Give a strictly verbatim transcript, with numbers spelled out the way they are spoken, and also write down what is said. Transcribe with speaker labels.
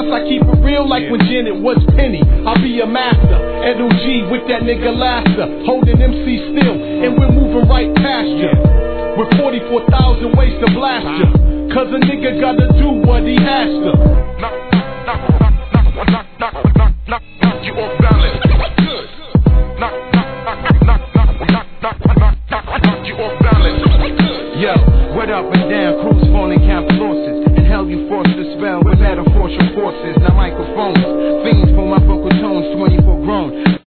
Speaker 1: Plus I keep it real like when Janet was Penny. I'll be a master, N O G with that nigga Lasta, holding M C still, and we're moving right past you. With forty-four thousand ways to blast you, cause a nigga gotta do what he has to. Knock, knock, knock, knock, knock, knock, knock, knock, knock you off balance. Good. Knock, knock, knock, knock, knock, knock, knock, knock, knock, knock you off balance. Good. Yo, what up and down, crews falling camp losses. In hell you forced to spell with metaphorical forces. Now microphones, fiends for my vocal tones, twenty-four grown.